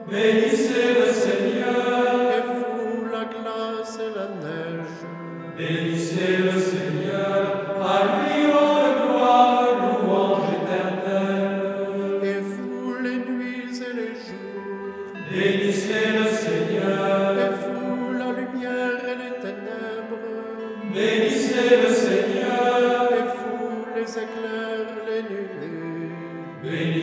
Bénissez le Seigneur. Et vous, la glace et la neige. Bénissez le Seigneur. À lui on le gloire, louange éternelle. Et vous, les nuits et les jours. Bénissez le Seigneur. Et vous, la lumière et les ténèbres. Bénissez le Seigneur. Et vous, les éclairs, les nuées.